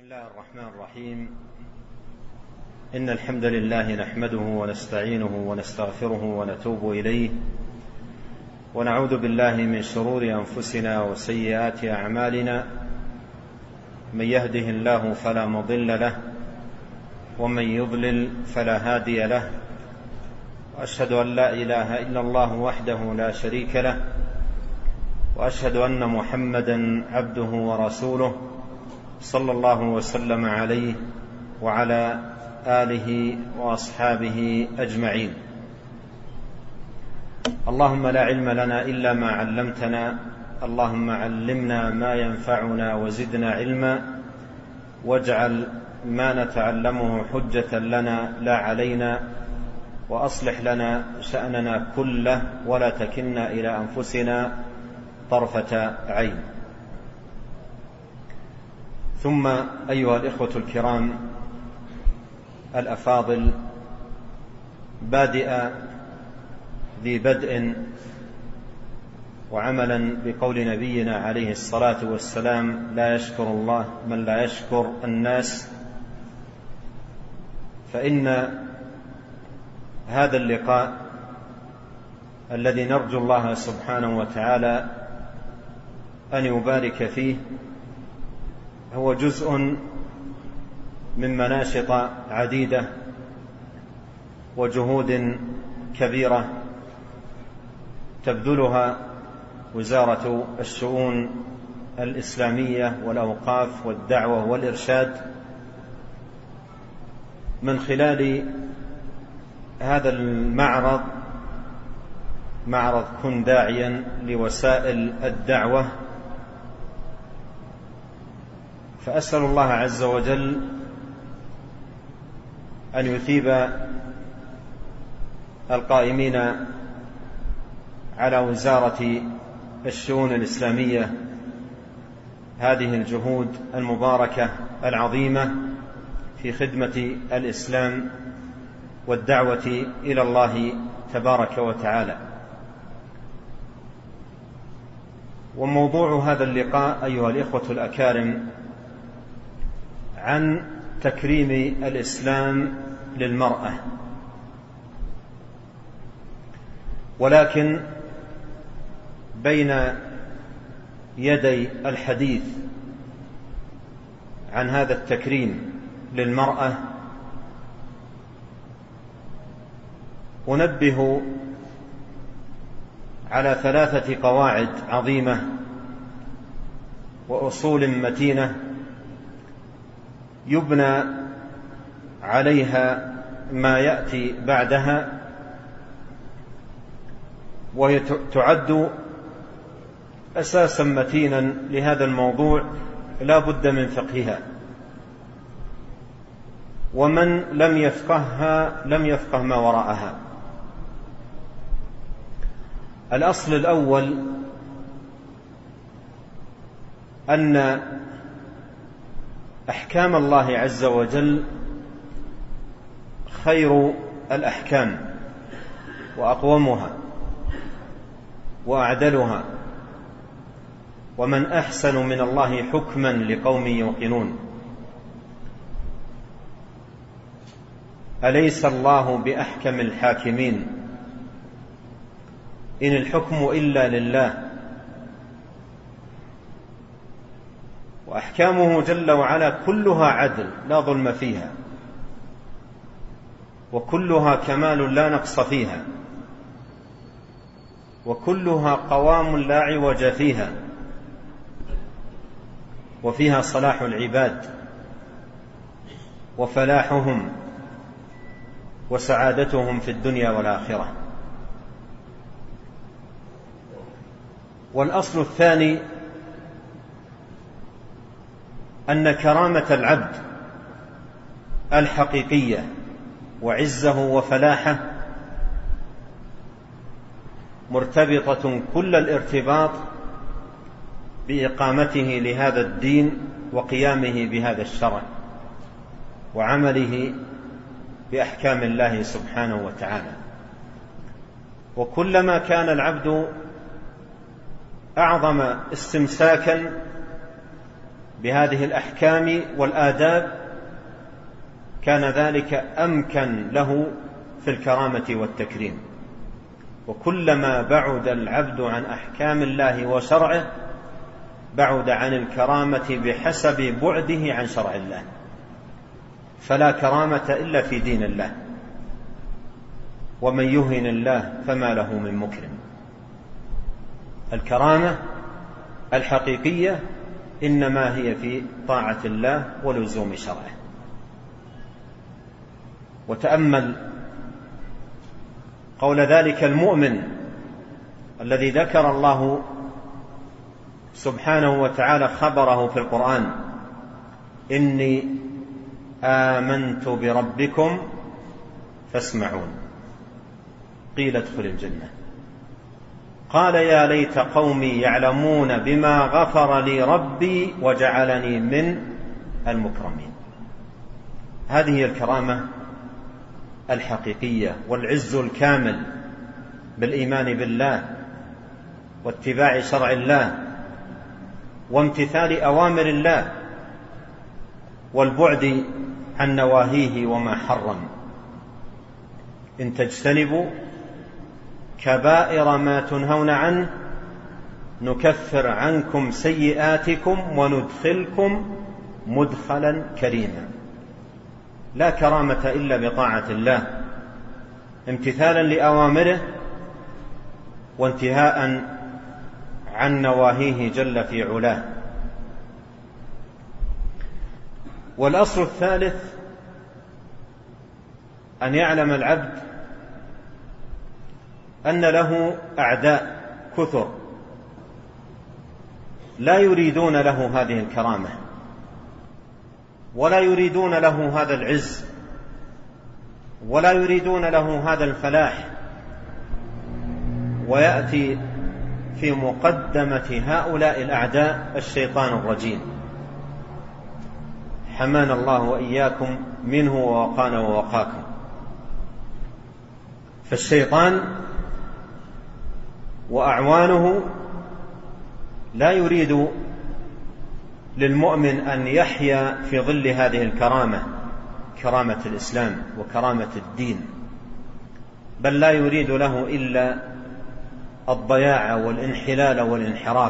الله الرحمن الرحيم. إن الحمد لله نحمده ونستعينه ونستغفره ونتوب إليه، ونعوذ بالله من شرور أنفسنا وسيئات أعمالنا. من يهده الله فلا مضل له، ومن يضلل فلا هادي له، وأشهد أن لا إله إلا الله وحده لا شريك له، وأشهد أن محمدا عبده ورسوله صلى الله وسلم عليه وعلى آله وأصحابه أجمعين. اللهم لا علم لنا إلا ما علمتنا، اللهم علمنا ما ينفعنا وزدنا علما، واجعل ما نتعلمه حجة لنا لا علينا، وأصلح لنا شأننا كله ولا تكلنا إلى أنفسنا طرفة عين. ثم أيها الإخوة الكرام الأفاضل، ذي بدء وعملا بقول نبينا عليه الصلاة والسلام: لا يشكر الله من لا يشكر الناس. فإن هذا اللقاء الذي نرجو الله سبحانه وتعالى أن يبارك فيه هو جزء من مناشط عديدة وجهود كبيرة تبذلها وزارة الشؤون الإسلامية والأوقاف والدعوة والإرشاد من خلال هذا المعرض، معرض كن داعيا لوسائل الدعوة. فأسأل الله عز وجل أن يثيب القائمين على وزارة الشؤون الإسلامية هذه الجهود المباركة العظيمة في خدمة الإسلام والدعوة إلى الله تبارك وتعالى. وموضوع هذا اللقاء أيها الإخوة الأكارم عن تكريم الإسلام للمرأة، ولكن بين يدي الحديث عن هذا التكريم للمرأة أنبه على 3 قواعد عظيمة وأصول متينة يبنى عليها ما يأتي بعدها، وهي تعد أساسا متينا لهذا الموضوع لا بد من فقهها، ومن لم يفقهها لم يفقه ما وراءها. الأصل الأول أن أحكام الله عز وجل خير الأحكام وأقومها وأعدلها، ومن أحسن من الله حكما لقوم يوقنون. أليس الله بأحكم الحاكمين؟ إن الحكم إلا لله. وأحكامه جل وعلا كلها عدل لا ظلم فيها، وكلها كمال لا نقص فيها، وكلها قوام لا عوج فيها، وفيها صلاح العباد وفلاحهم وسعادتهم في الدنيا والآخرة. والأصل الثاني أن كرامة العبد الحقيقية وعزه وفلاحه مرتبطة كل الارتباط بإقامته لهذا الدين وقيامه بهذا الشرع وعمله بأحكام الله سبحانه وتعالى. وكلما كان العبد أعظم استمساكا بهذه الأحكام والآداب كان ذلك أمكن له في الكرامة والتكريم. وكلما بعد العبد عن أحكام الله وشرعه بعد عن الكرامة بحسب بعده عن شرع الله، فلا كرامة إلا في دين الله، ومن يهن الله فما له من مكرم. الكرامة الحقيقية إنما هي في طاعة الله ولزوم شرعه. وتأمل قول ذلك المؤمن الذي ذكر الله سبحانه وتعالى خبره في القرآن: إني آمنت بربكم فاسمعون. قيل ادخل الجنة. قال يا ليت قومي يعلمون بما غفر لي ربي وجعلني من المكرمين. هذه هي الكرامة الحقيقية والعز الكامل بالإيمان بالله واتباع شرع الله وامتثال أوامر الله والبعد عن نواهيه وما حرم. إن تجتنبوا كبائر ما تنهون عنه نكفر عنكم سيئاتكم وندخلكم مدخلا كريما. لا كرامة إلا بطاعة الله امتثالا لأوامره وانتهاء عن نواهيه جل في علاه. والأصل الثالث أن يعلم العبد أن له أعداء كثر لا يريدون له هذه الكرامة ولا يريدون له هذا العز ولا يريدون له هذا الفلاح. ويأتي في مقدمة هؤلاء الأعداء الشيطان الرجيم، حمانا الله وإياكم منه ووقانا ووقاكم. فالشيطان وأعوانه لا يريد للمؤمن أن يحيا في ظل هذه الكرامة، كرامة الإسلام وكرامة الدين، بل لا يريد له إلا الضياع والانحلال والانحراف.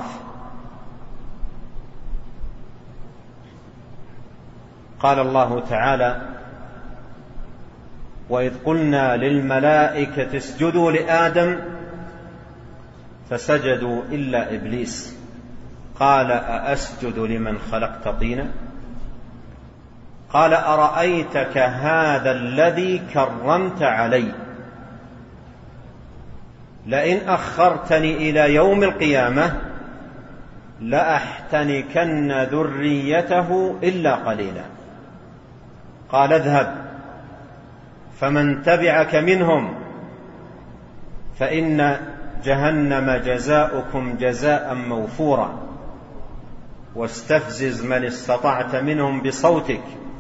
قال الله تعالى: وإذ قلنا للملائكة اسجدوا لآدم فسجدوا إلا إبليس قال أأسجد لمن خلقت طينا قال أرأيتك هذا الذي كرمت علي لئن أخرتني إلى يوم القيامة لأحتنكن ذريته إلا قليلا قال اذهب فمن تبعك منهم فإن جهنم جزاؤكم جزاء موفورا واستفزز من استطعت منهم بصوتك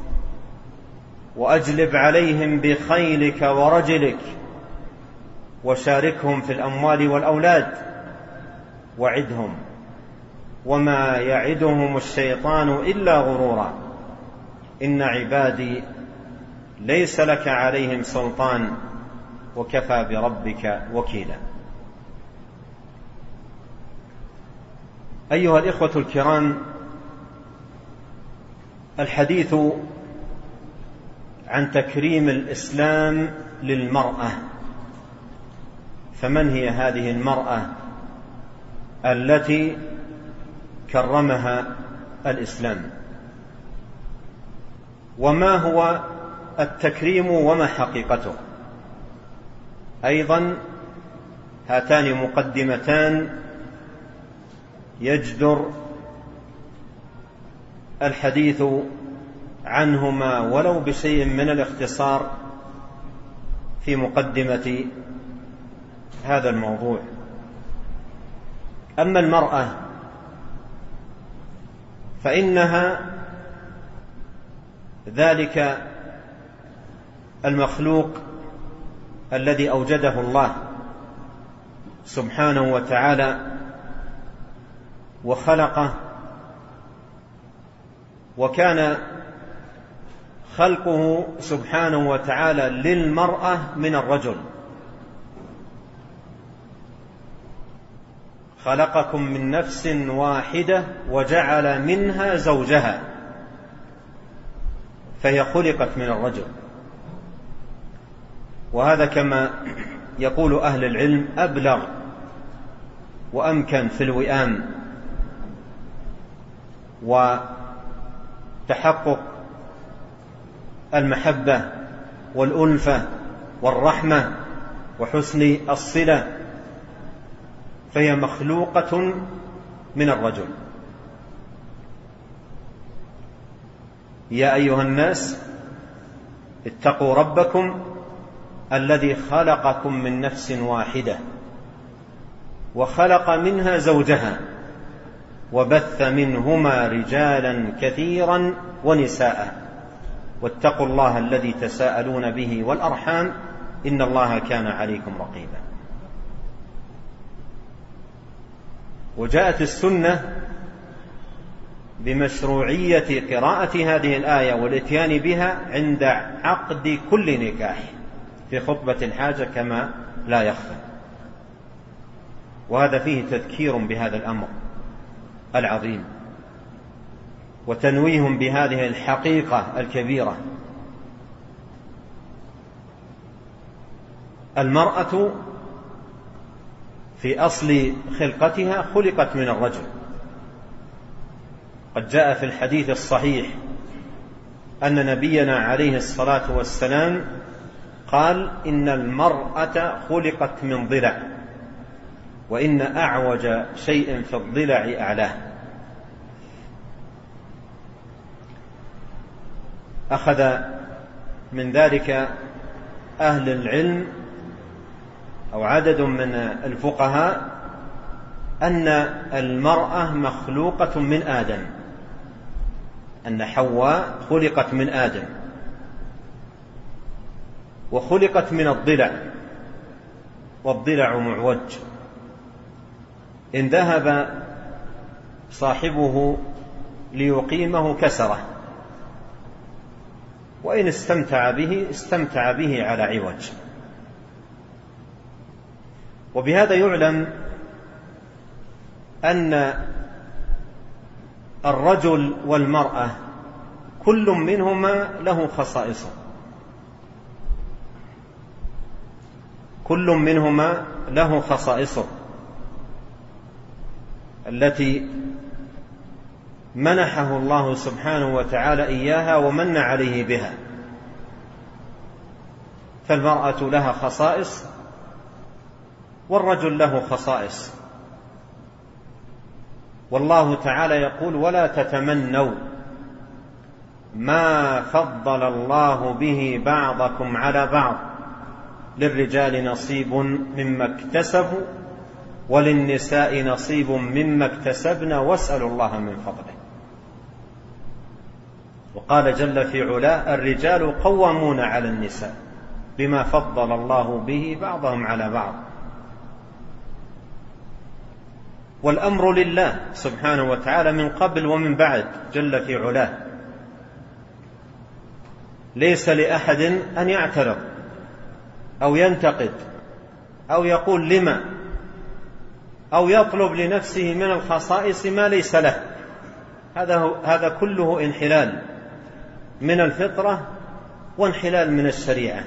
وأجلب عليهم بخيلك ورجلك وشاركهم في الأموال والأولاد وعدهم وما يعدهم الشيطان إلا غرورا إن عبادي ليس لك عليهم سلطان وكفى بربك وكيلا. أيها الإخوة الكرام، الحديث عن تكريم الإسلام للمرأة. فمن هي هذه المرأة التي كرمها الإسلام؟ وما هو التكريم وما حقيقته؟ أيضا هاتان مقدمتان يجدر الحديث عنهما ولو بشيء من الاختصار في مقدمة هذا الموضوع. أما المرأة فإنها ذلك المخلوق الذي أوجده الله سبحانه وتعالى وخلقه وكان خلقه سبحانه وتعالى للمرأة من الرجل. خلقكم من نفس واحدة وجعل منها زوجها، فهي خلقت من الرجل. وهذا كما يقول أهل العلم أبلغ وأمكن في الوئام وتحقق المحبة والألفة والرحمة وحسن الصلة، فهي مخلوقة من الرجل. يا أيها الناس اتقوا ربكم الذي خلقكم من نفس واحدة وخلق منها زوجها وبث منهما رجالا كثيرا ونساء واتقوا الله الذي تساءلون به والأرحام إن الله كان عليكم رقيبا. وجاءت السنة بمشروعية قراءة هذه الآية والإتيان بها عند عقد كل نكاح في خطبة الحاجة كما لا يخفى. وهذا فيه تذكير بهذا الأمر العظيم وتنويه بهذه الحقيقة الكبيرة. المرأة في أصل خلقتها خلقت من الرجل. قد جاء في الحديث الصحيح أن نبينا عليه الصلاة والسلام قال إن المرأة خلقت من ضلع وإن أعوج شيء في الضلع أعلاه. أخذ من ذلك أهل العلم أو عدد من الفقهاء أن المرأة مخلوقة من آدم، أن حواء خلقت من آدم وخلقت من الضلع، والضلع معوج، إن ذهب صاحبه ليقيمه كسره، وإن استمتع به على عوج. وبهذا يعلم أن الرجل والمرأة كل منهما له خصائصه، كل منهما له خصائصه التي منحه الله سبحانه وتعالى إياها ومن عليه بها. فالمرأة لها خصائص والرجل له خصائص. والله تعالى يقول ولا تتمنوا ما فضل الله به بعضكم على بعض للرجال نصيب مما اكتسبوا وللنساء نصيب مما اكتسبن واسألوا الله من فضله. وقال جل في علاه الرجال قوامون على النساء بما فضل الله به بعضهم على بعض. والأمر لله سبحانه وتعالى من قبل ومن بعد جل في علاه. ليس لأحد أن يعترض أو ينتقد أو يقول لما أو يطلب لنفسه من الخصائص ما ليس له. هذا كله انحلال من الفطرة وانحلال من الشريعة.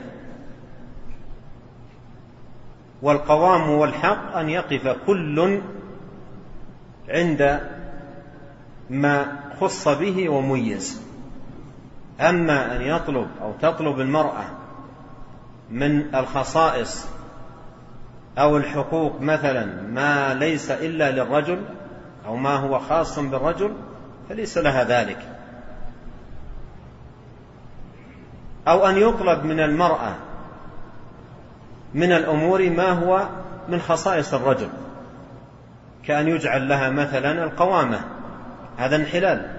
والقوام والحق أن يقف كل عند ما خص به وميز. أما أن يطلب أو تطلب المرأة من الخصائص أو الحقوق مثلا ما ليس إلا للرجل أو ما هو خاص بالرجل فليس لها ذلك. أو أن يطلب من المرأة من الأمور ما هو من خصائص الرجل كأن يجعل لها مثلا القوامة، هذا انحلال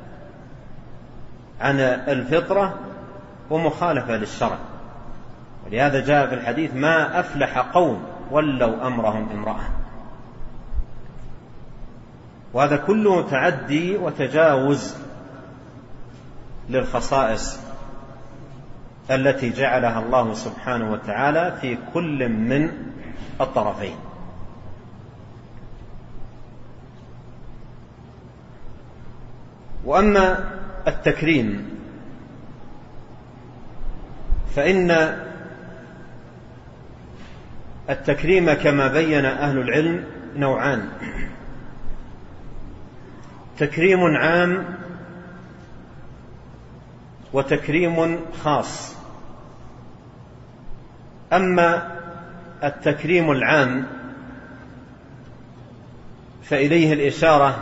عن الفطرة ومخالفة للشرع. ولهذا جاء في الحديث ما أفلح قوم ولوا أمرهم امرأة. وهذا كله تعدي وتجاوز للخصائص التي جعلها الله سبحانه وتعالى في كل من الطرفين. وأما التكريم فإن التكريم كما بين أهل العلم نوعان: تكريم عام وتكريم خاص. أما التكريم العام فإليه الإشارة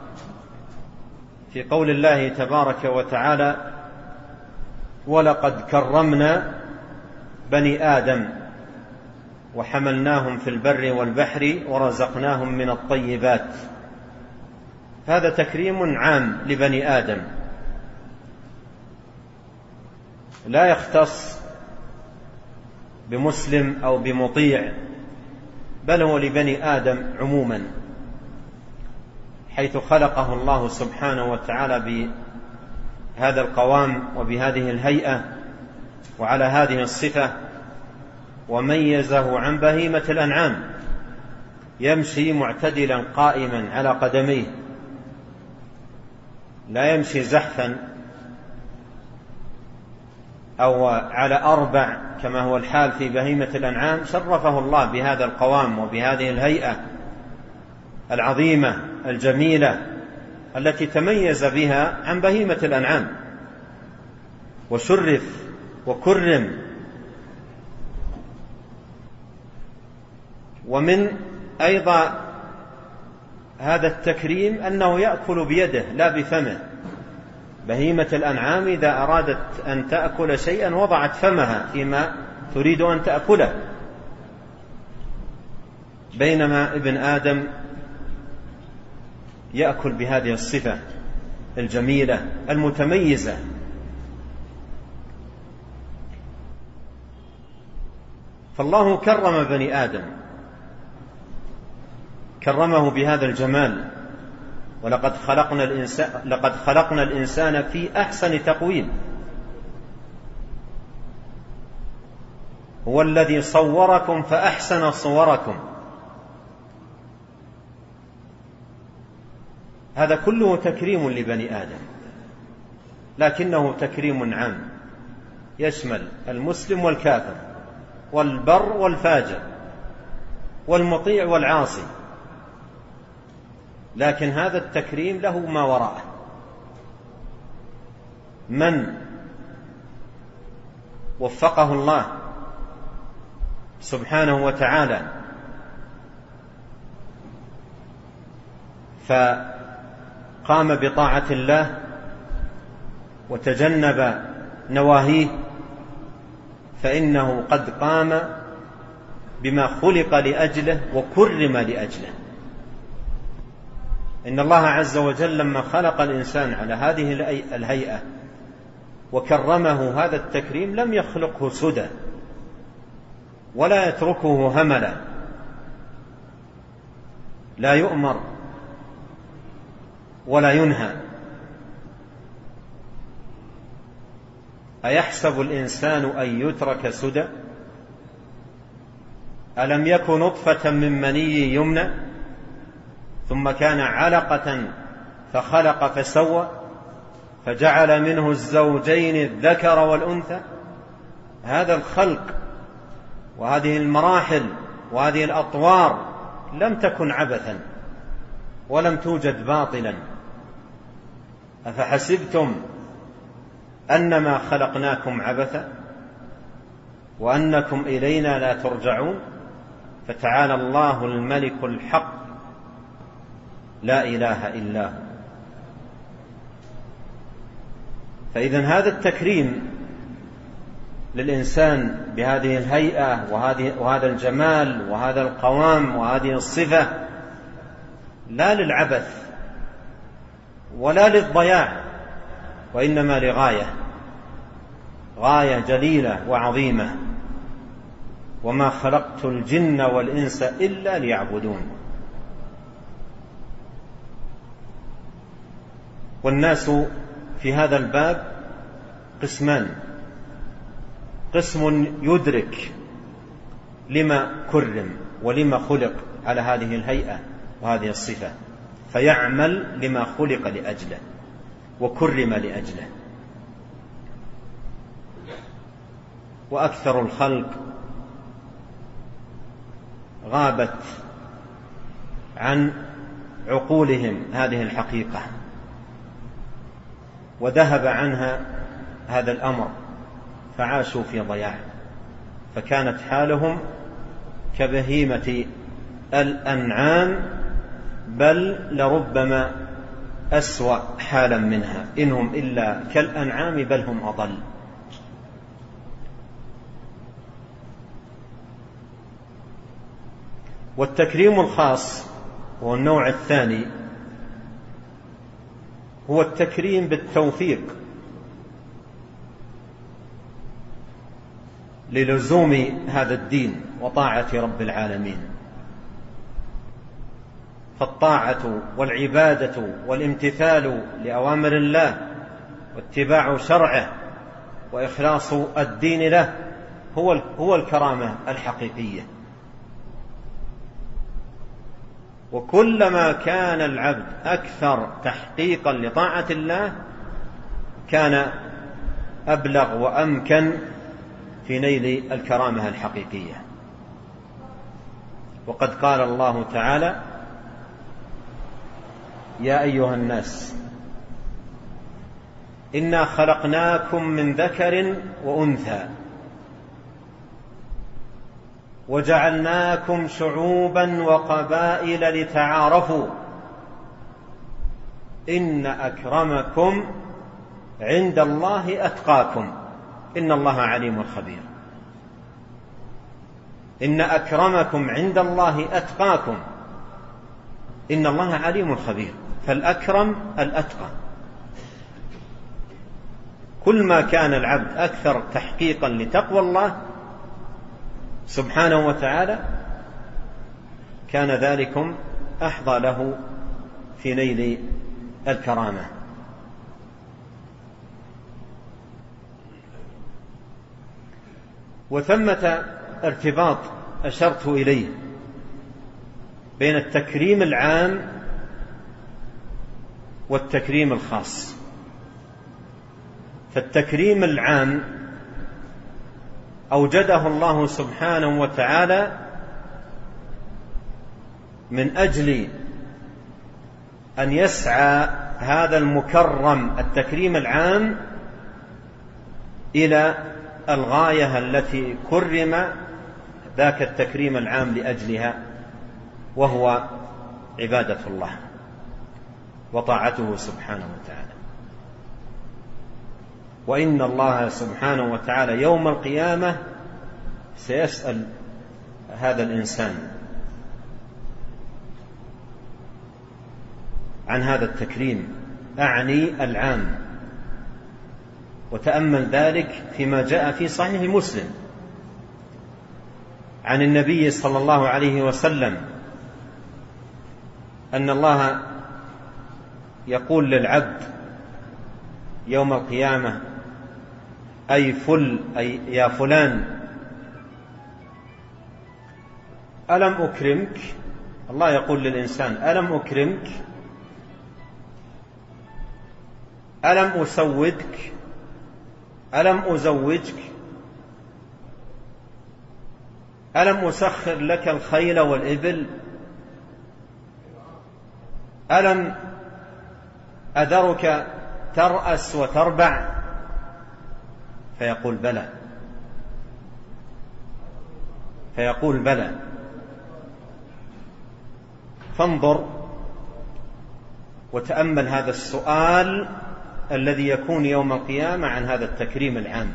في قول الله تبارك وتعالى: ولقد كرمنا بني آدم وحملناهم في البر والبحر ورزقناهم من الطيبات. هذا تكريم عام لبني آدم لا يختص بمسلم أو بمطيع، بل هو لبني آدم عموما، حيث خلقه الله سبحانه وتعالى بهذا القوام وبهذه الهيئة وعلى هذه الصفة، وميزه عن بهيمة الأنعام، يمشي معتدلا قائما على قدميه، لا يمشي زحفا أو على أربع كما هو الحال في بهيمة الأنعام. شرفه الله بهذا القوام وبهذه الهيئة العظيمة الجميلة التي تميز بها عن بهيمة الأنعام، وشرف وكرم. ومن أيضا هذا التكريم أنه يأكل بيده لا بفمه. بهيمة الأنعام إذا أرادت أن تأكل شيئا وضعت فمها فيما تريد أن تأكله، بينما ابن آدم يأكل بهذه الصفة الجميلة المتميزة. فالله كرم بني آدم، كرمه بهذا الجمال: ولقد خلقنا الإنسان في أحسن تقويم. هو الذي صوركم فأحسن صوركم. هذا كله تكريم لبني آدم، لكنه تكريم عام يشمل المسلم والكافر والبر والفاجر والمطيع والعاصي، لكن هذا التكريم له ما وراءه. من وفقه الله سبحانه وتعالى فقام بطاعة الله وتجنب نواهيه، فإنه قد قام بما خلق لأجله وكرم لأجله. إن الله عز وجل لما خلق الإنسان على هذه الهيئة وكرمه هذا التكريم لم يخلقه سدى ولا يتركه هملا، لا يؤمر ولا ينهى. أيحسب الإنسان أن يترك سدى؟ ألم يك نطفة من مني يمنى ثم كان علقة فخلق فسوى فجعل منه الزوجين الذكر والأنثى. هذا الخلق وهذه المراحل وهذه الأطوار لم تكن عبثا ولم توجد باطلا. أفحسبتم أنما خلقناكم عبثا وأنكم إلينا لا ترجعون؟ فتعالى الله الملك الحق لا إله إلا هو. فإذن هذا التكريم للإنسان بهذه الهيئة وهذا الجمال وهذا القوام وهذه الصفة لا للعبث ولا للضياع، وإنما غاية جليلة وعظيمة: وما خلقت الجن والإنس إلا ليعبدون. والناس في هذا الباب قسمان: قسم يدرك لما كرم ولما خلق على هذه الهيئة وهذه الصفة، فيعمل لما خلق لأجله وكرم لأجله. وأكثر الخلق غابت عن عقولهم هذه الحقيقة، وذهب عنها هذا الأمر، فعاشوا في ضياع، فكانت حالهم كبهيمة الأنعام، بل لربما أسوأ حالا منها، إنهم إلا كالأنعام بل هم أضل. والتكريم الخاص هو النوع الثاني، هو التكريم بالتوفيق للزوم هذا الدين وطاعة رب العالمين. فالطاعة والعبادة والامتثال لأوامر الله واتباع شرعه وإخلاص الدين له هو الكرامة الحقيقية. وكلما كان العبد أكثر تحقيقا لطاعة الله كان أبلغ وأمكن في نيل الكرامة الحقيقية. وقد قال الله تعالى: يا أيها الناس إنا خلقناكم من ذكر وأنثى وجعلناكم شعوبا وقبائل لتعارفوا إن أكرمكم عند الله أتقاكم إن الله عليم خبير. إن أكرمكم عند الله أتقاكم إن الله عليم خبير. فالأكرم الأتقى. كل ما كان العبد أكثر تحقيقا لتقوى الله سبحانه وتعالى كان ذلكم أحظى له في نيل الكرامة. وثمة ارتباط أشرت إليه بين التكريم العام والتكريم الخاص. فالتكريم العام أوجده الله سبحانه وتعالى من أجل أن يسعى هذا المكرم التكريم العام إلى الغاية التي كرم ذاك التكريم العام لأجلها، وهو عبادة الله وطاعته سبحانه وتعالى. وإن الله سبحانه وتعالى يوم القيامة سيسأل هذا الإنسان عن هذا التكريم، أعني العام. وتأمل ذلك فيما جاء في صحيح مسلم عن النبي صلى الله عليه وسلم أن الله يقول للعبد يوم القيامة: أي يا فلان ألم أكرمك؟ الله يقول للإنسان: ألم أكرمك؟ ألم أسودك؟ ألم أزوجك؟ ألم أسخر لك الخيل والإبل؟ ألم أذرك ترأس وتربع؟ فيقول بلى، فيقول بلى. فانظر وتأمل هذا السؤال الذي يكون يوم القيامة عن هذا التكريم العام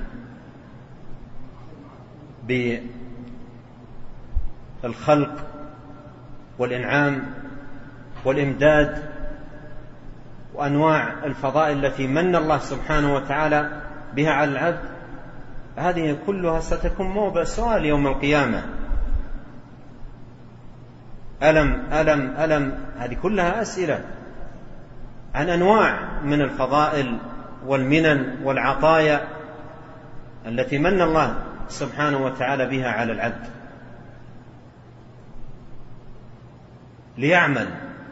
بالخلق والإنعام والإمداد وأنواع الفضائل التي من الله سبحانه وتعالى بها على العبد. هذه كلها ستكون موضع سؤال يوم القيامة. ألم هذه كلها أسئلة عن أنواع من الفضائل والمنن والعطايا التي من الله سبحانه وتعالى بها على العبد ليعمل،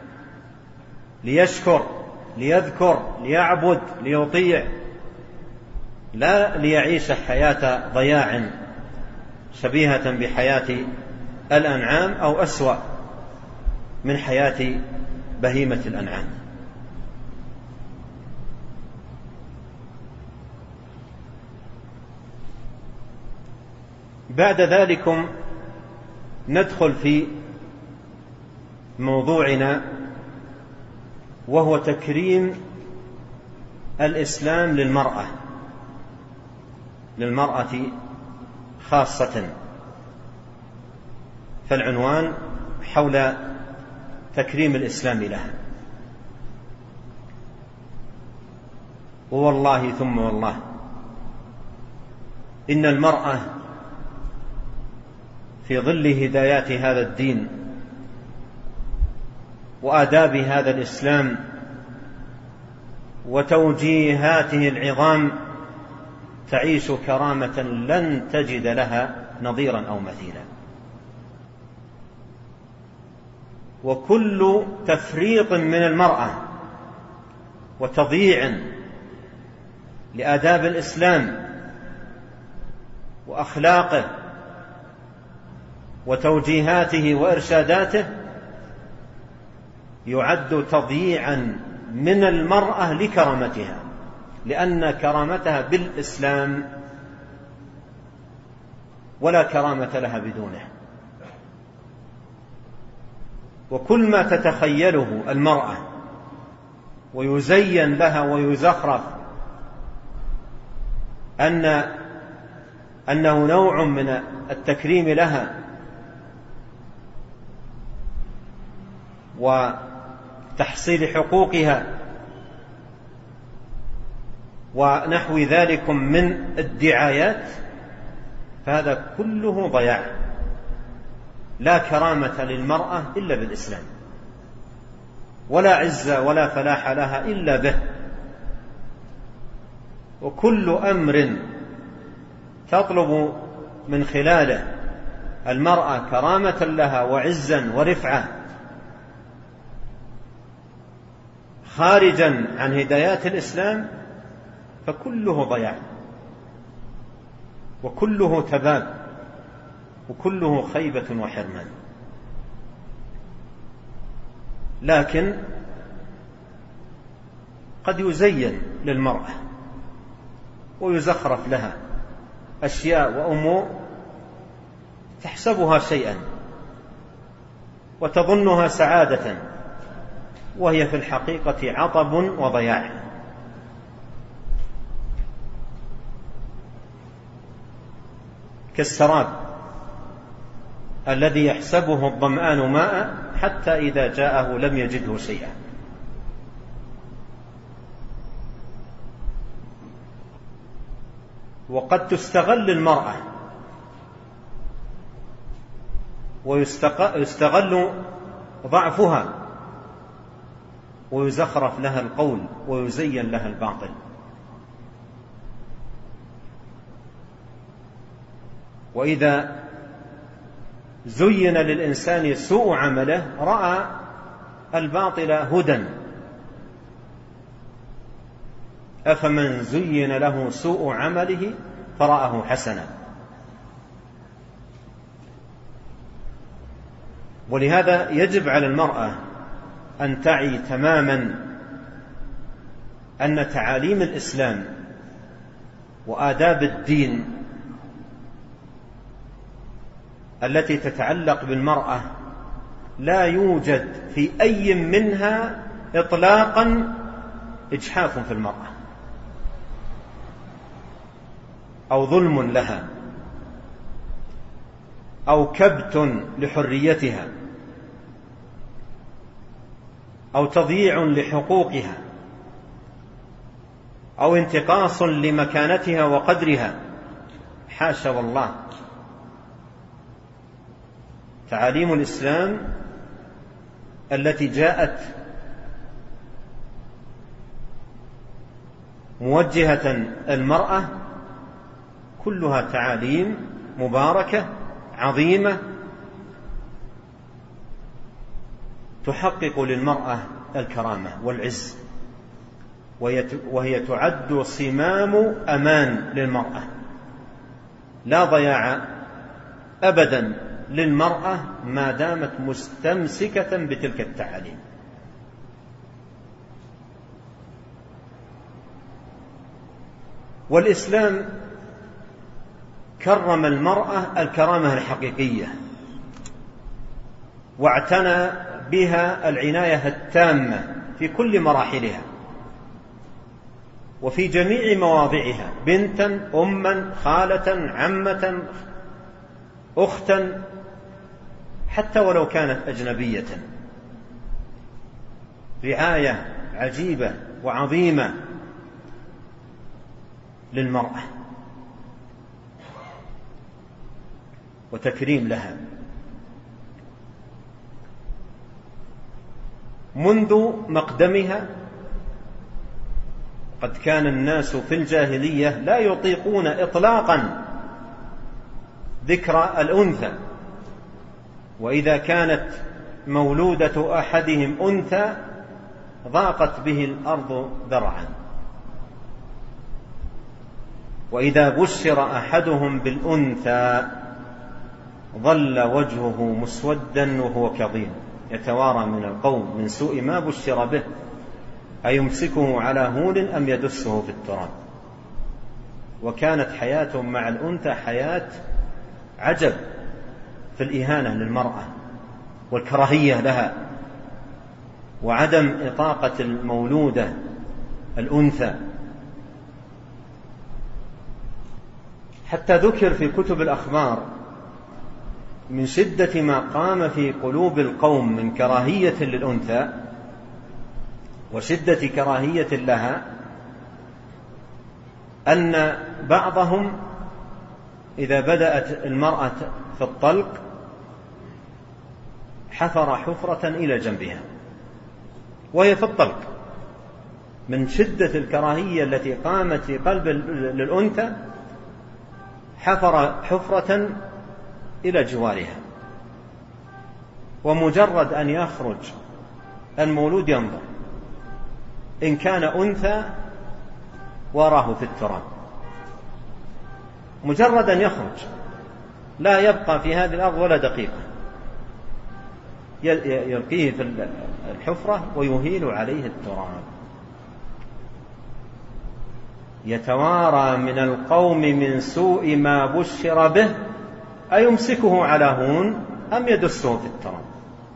ليشكر، ليذكر، ليعبد، ليطيع، لا ليعيش حياة ضياع شبيهة بحياة الأنعام أو أسوأ من حياة بهيمة الأنعام. بعد ذلك ندخل في موضوعنا، وهو تكريم الإسلام للمرأة خاصة، فالعنوان حول تكريم الإسلام لها. ووالله ثم والله إن المرأة في ظل هدايات هذا الدين وآداب هذا الإسلام وتوجيهاته العظام تعيش كرامة لن تجد لها نظيرا أو مثيلا. وكل تفريط من المرأة وتضييع لآداب الإسلام وأخلاقه وتوجيهاته وإرشاداته يعد تضييعا من المرأة لكرامتها، لأن كرامتها بالإسلام ولا كرامة لها بدونه. وكل ما تتخيله المرأة ويزين لها ويزخرف أنه نوع من التكريم لها وتحصيل حقوقها ونحو ذلك من الدعايات، فهذا كله ضياع. لا كرامة للمرأة إلا بالإسلام، ولا عزة ولا فلاح لها إلا به. وكل أمر تطلب من خلاله المرأة كرامة لها وعزا ورفعة خارجا عن هدايات الإسلام فكله ضياع، وكله تباب، وكله خيبة وحرمان. لكن قد يزين للمرأة ويزخرف لها أشياء وأمور تحسبها شيئا وتظنها سعادة، وهي في الحقيقة عطب وضياع. كالسراب الذي يحسبه الظمآن ماء حتى إذا جاءه لم يجده شيئا. وقد تستغل المرأة ويستغل ضعفها ويزخرف لها القول ويزين لها الباطل. وإذا زين للإنسان سوء عمله رأى الباطل هدى، أفمن زين له سوء عمله فرآه حسنا. ولهذا يجب على المرأة أن تعي تماما أن تعاليم الإسلام وآداب الدين التي تتعلق بالمرأة لا يوجد في أي منها إطلاقا إجحاف في المرأة أو ظلم لها أو كبت لحريتها أو تضييع لحقوقها أو انتقاص لمكانتها وقدرها، حاشا والله. تعاليم الإسلام التي جاءت موجهة المرأة كلها تعاليم مباركة عظيمة تحقق للمرأة الكرامة والعز، وهي تعد صمام أمان للمرأة، لا ضياع أبدا للمرأة ما دامت مستمسكة بتلك التعاليم. والإسلام كرم المرأة الكرامة الحقيقية، واعتنى بها العناية التامة في كل مراحلها وفي جميع مواضعها، بنتا، أما، خالة، عمة، أختا، حتى ولو كانت أجنبية. رعاية عجيبة وعظيمة للمرأة وتكريم لها. منذ مقدمها قد كان الناس في الجاهلية لا يطيقون إطلاقا ذكر الأنثى، وإذا كانت مولودة أحدهم أنثى ضاقت به الأرض ذرعا، وإذا بشر أحدهم بالأنثى ظل وجهه مسودا وهو كظيم يتوارى من القوم من سوء ما بشر به أيمسكه على هون أم يدسه في التراب. وكانت حياتهم مع الأنثى حياة عجب في الإهانة للمرأة والكراهية لها وعدم إطاقة المولودة الأنثى، حتى ذكر في كتب الأخبار من شدة ما قام في قلوب القوم من كراهية للأنثى وشدة كراهية لها أن بعضهم إذا بدأت المرأة في الطلق حفر حفرة إلى جنبها وهي في الطلق، من شدة الكراهية التي قامت في قلب للأنثى حفر حفرة إلى جوارها، ومجرد أن يخرج المولود ينظر، إن كان أنثى وراه في التراب، مجرد أن يخرج لا يبقى في هذه الأرض ولا دقيقة، يلقيه في الحفرة ويهيل عليه التراب. يتوارى من القوم من سوء ما بشر به أيمسكه على هون أم يدسه في التراب.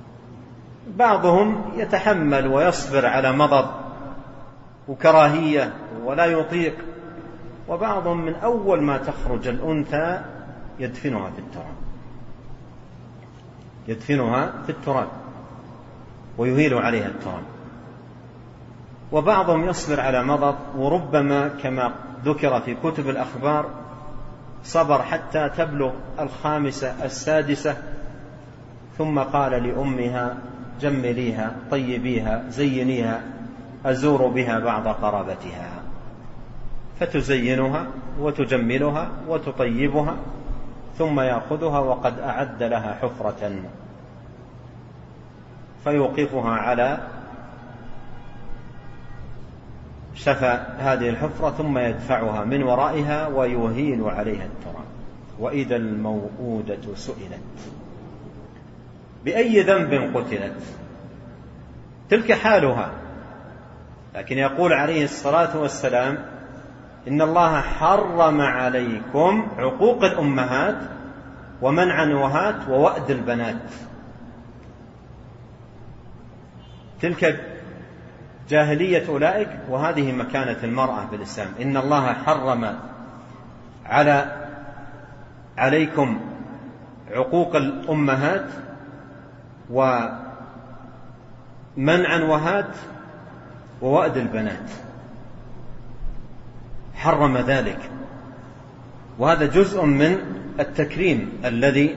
بعضهم يتحمل ويصبر على مضض وكراهية ولا يطيق، وبعضهم من أول ما تخرج الأنثى يدفنها في التراب ويهيل عليها التراب. وبعضهم يصبر على مضض، وربما كما ذكر في كتب الأخبار صبر حتى تبلغ 5 السادسة ثم قال لأمها جمليها طيبيها زينيها أزور بها بعض قرابتها، فتزينها وتجملها وتطيبها ثم يأخذها وقد أعد لها حفرة فيوقفها على شفا هذه الحفرة ثم يدفعها من ورائها ويهيل عليها التراب. وإذا الموءودة سئلت بأي ذنب قتلت، تلك حالها. لكن يقول عليه الصلاة والسلام إن الله حرم عليكم عقوق الأمهات ومنع الوهات ووأد البنات. تلك جاهلية أولئك، وهذه مكانة المرأة في الإسلام. إن الله حرم عليكم عقوق الأمهات ومنع وهات ووأد البنات، حرم ذلك، وهذا جزء من التكريم الذي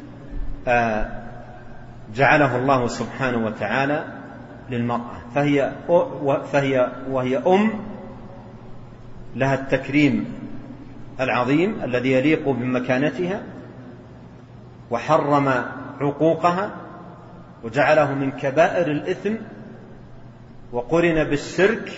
جعله الله سبحانه وتعالى للمرأة. وهي لها التكريم العظيم الذي يليق بمكانتها، وحرم عقوقها وجعله من كبائر الإثم، وقرن بالشرك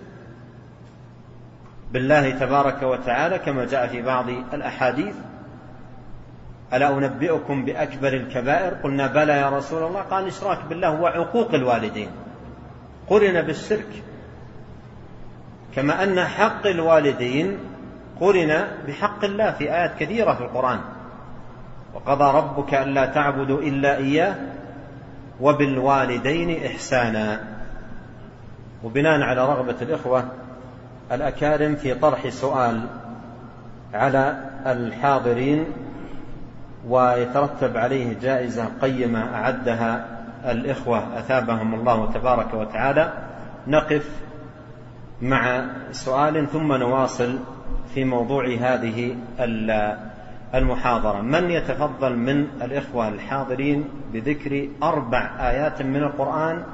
بالله تبارك وتعالى كما جاء في بعض الأحاديث: ألا أنبئكم بأكبر الكبائر؟ قلنا بلى يا رسول الله، قال: الإشراك بالله وعقوق الوالدين. قرن بالشرك، كما أن حق الوالدين قرن بحق الله في آيات كثيرة في القرآن: وقضى ربك ألا تعبدوا إلا إياه وبالوالدين إحسانا. وبناء على رغبة الإخوة الأكارم في طرح سؤال على الحاضرين ويترتب عليه جائزة قيمة أعدها الإخوة أثابهم الله تبارك وتعالى، نقف مع سؤال ثم نواصل في موضوع هذه المحاضرة. من يتفضل من الإخوة الحاضرين بذكر 4 آيات من القرآن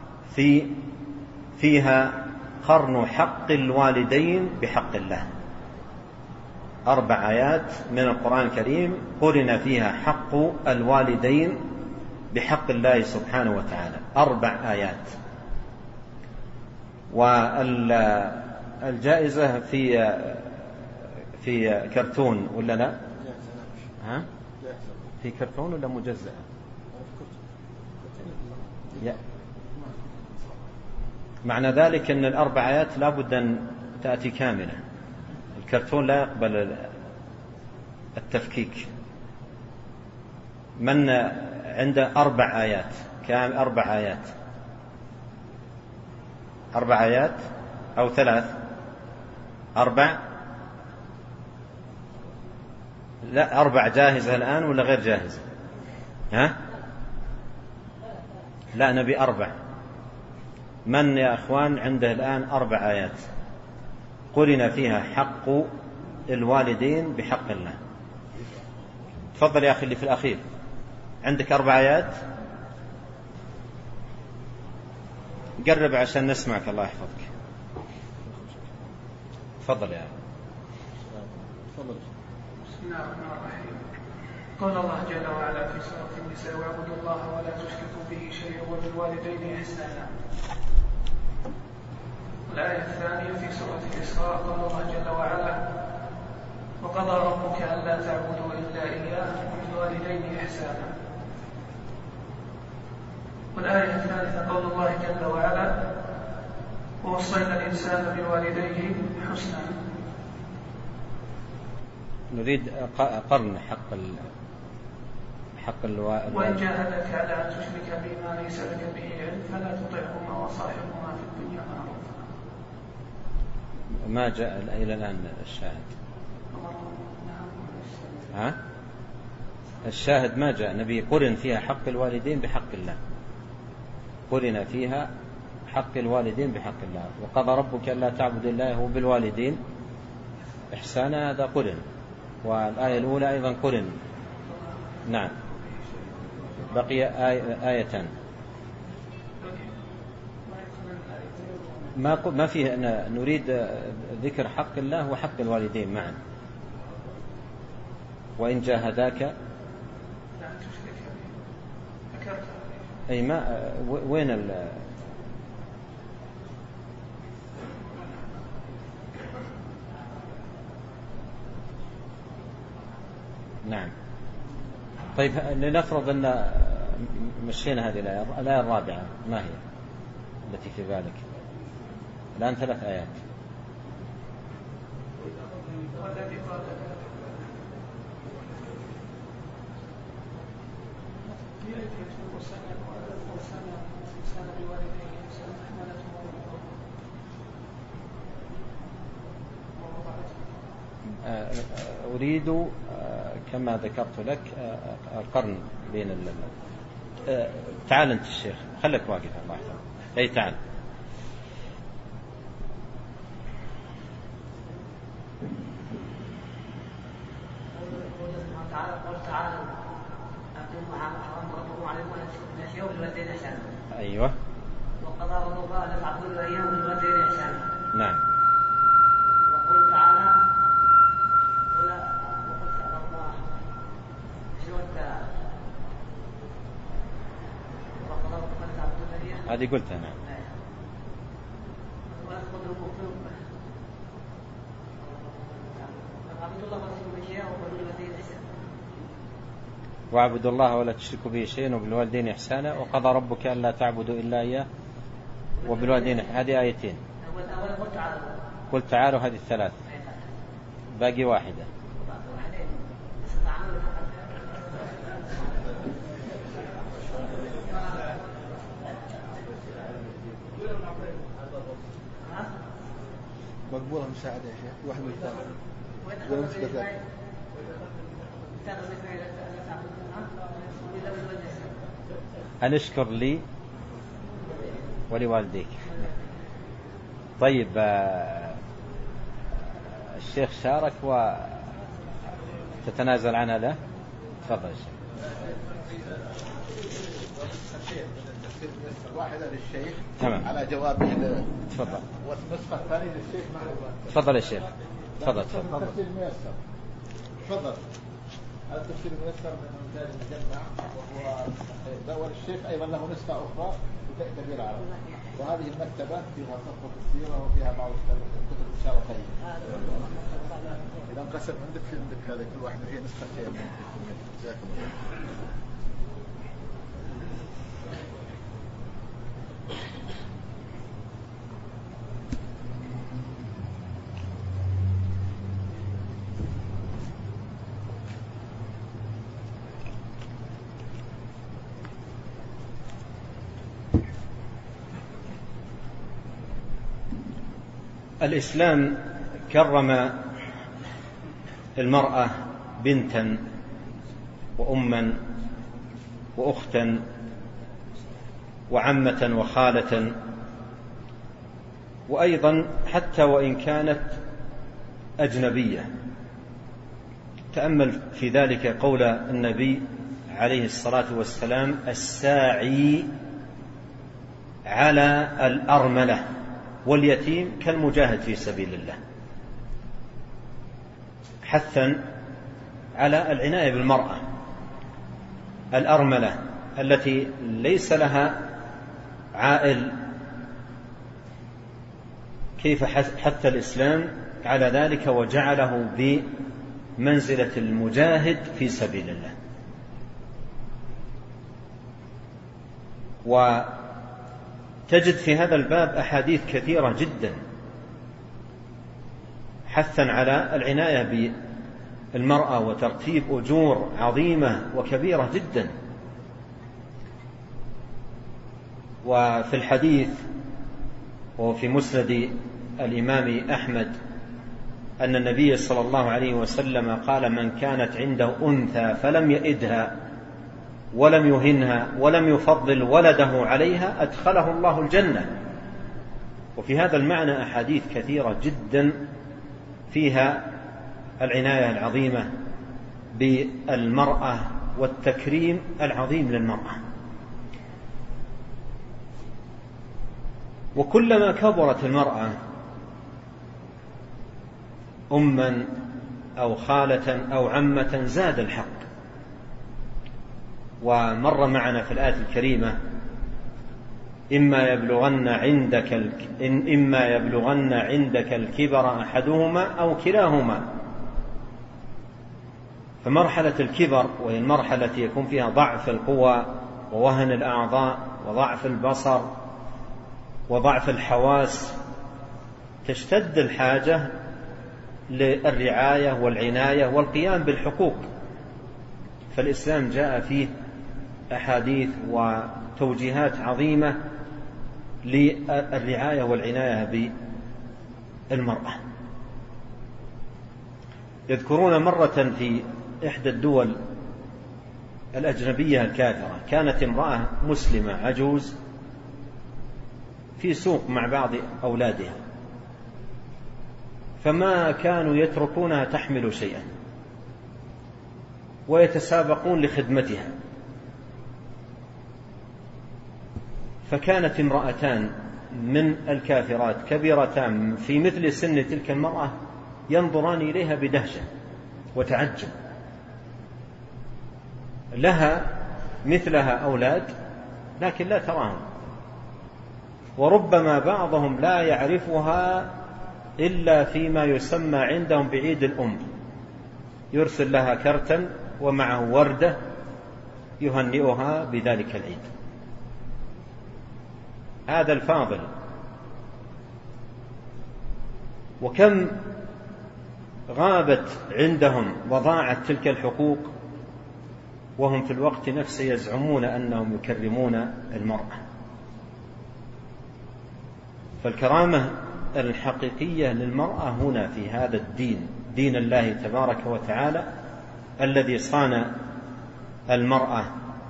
فيها قرن حق الوالدين بحق الله؟ 4 آيات من القرآن الكريم قرن فيها حق الوالدين بحق الله سبحانه وتعالى. 4 آيات. والجائزة في كرتون ولا لا؟ ها؟ في كرتون ولا مجزأة؟ معنى ذلك أن ال4 آيات لا بد أن تأتي كاملة، الكرتون لا يقبل التفكيك. من عنده 4 آيات؟ كام 4 آيات؟ 4 آيات أو 3؟ 4؟ لا، 4 جاهزة الآن ولا غير جاهزة؟ ها؟ لا، نبي 4. من يا أخوان عنده الآن 4 آيات قرن فيها حق الوالدين بحق الله؟ تفضل يا أخي اللي في الأخير، عندك 4 آيات؟ قرب عشان نسمعك، الله يحفظك. تفضل يا أخي. بسم الله الرحمن الرحيم. قال الله جل وعلا في سورة النساء: واعبدوا الله ولا تشركوا به شيئا وبالوالدين إحسانا. الآية الثانية في سورة الإسراء: قال الله جل وعلا: وقضى ربك ألا تعبدوا إلا إياه وبالوالدين إحسانا. والآية الثالثة قول الله جل وعلا: ووصينا الإنسان بوالديه حسنا. نريد قرن حق وإن جاهدك على أن تشرك بما ليس لك به علم فلا تطعهما وصاحبهما في الدنيا معروفا. ما جاء إلى الآن الشاهد. ها؟ الشاهد ما جاء. نبي قرن فيها حق الوالدين بحق الله، قرن فيها حق الوالدين بحق الله. وقضى ربك ألا تعبد الله وبالوالدين إحسانا، هذا قرن. والآية الأولى أيضا قرن. نعم، بقي آيتان ما فيه. نريد ذكر حق الله وحق الوالدين معا. وإن جاهداك، أي ما وين نعم. طيب، لنفرض أن مشينا هذه الآية الرابعة، ما هي التي في بالك الآن؟ 3 آيات. أريد كما ذكرت لك القرن بين تعال أنت الشيخ، خلك واقف، الله يحفظك. أي تعال. أيوة. وقضى ربك ألا تعبدوا إلا إياه وبالوالدين إحسانا. نعم. وقل تعالى: هذه قلتها نعم. واعبدوا الله ولا تشركوا به شيئا وبالوالدين إحسانا وقضى ربك ألا تعبدوا إلا إياه وبالوالدين. هذه آيتين. قل تعالوا هذه الثلاث، باقي واحدة. مقبولة مساعدة يا شيخ. واحد من الثلاثة أن اشكر لي ولوالديك. طيب الشيخ شارك وتتنازل عنها له. تفضل الشيخ. واحدة للشيخ تمام على جوابه. تفضل. والنسخة الثانية للشيخ مع تفضل يا شيخ. تفضل. التفسير الميسر. تفضل. هذا التفسير الميسر من مجال المجمع، وهو دور الشيخ أيضا له نسخة أخرى بتأثير العرب، وهذه المكتبة فيها صفحة السيرة وفيها بعض الكتب الشرفية. إذا انقسم عندك هذا كل واحد فيه نسختين. جزاك الله. الإسلام كرم المرأة بنتا وأما وأختا وعمة وخالة، وأيضا حتى وإن كانت أجنبية. تأمل في ذلك قول النبي عليه الصلاة والسلام: الساعي على الأرملة واليتيم كالمجاهد في سبيل الله، حثا على العناية بالمرأة الأرملة التي ليس لها عائل. كيف حث الإسلام على ذلك وجعله بمنزلة المجاهد في سبيل الله. وتجد في هذا الباب أحاديث كثيرة جدا حثا على العناية بالمرأة وترتيب أجور عظيمة وكبيرة جدا. وفي الحديث وفي مسند الإمام أحمد أن النبي صلى الله عليه وسلم قال: من كانت عنده أنثى فلم يئدها ولم يهنها ولم يفضل ولده عليها أدخله الله الجنة. وفي هذا المعنى أحاديث كثيرة جدا فيها العناية العظيمة بالمرأة والتكريم العظيم للمرأة. وكلما كبرت المرأة أما أو خالة أو عمة زاد الحق. ومر معنا في الآية الكريمة: إما يبلغن عندك الكبر أحدهما أو كلاهما. فمرحلة الكبر وهي المرحلة التي يكون فيها ضعف القوى ووهن الأعضاء وضعف البصر وضعف الحواس، تشتد الحاجة للرعاية والعناية والقيام بالحقوق. فالإسلام جاء فيه أحاديث وتوجيهات عظيمة للرعاية والعناية بالمرأة. يذكرون مرة في إحدى الدول الأجنبية الكافرة كانت امرأة مسلمة عجوز في سوق مع بعض أولادها، فما كانوا يتركونها تحمل شيئا ويتسابقون لخدمتها. فكانت امرأتان من الكافرات كبيرتان في مثل سن تلك المرأة ينظران إليها بدهشة وتعجب. لها مثلها أولاد لكن لا تراهم، وربما بعضهم لا يعرفها إلا فيما يسمى عندهم بعيد الأم، يرسل لها كرتا ومعه وردة يهنئها بذلك العيد. هذا الفاضل. وكم غابت عندهم وضاعت تلك الحقوق وهم في الوقت نفسه يزعمون أنهم يكرمون المرأة. فالكرامة الحقيقية للمرأة هنا في هذا الدين، دين الله تبارك وتعالى الذي صان المرأة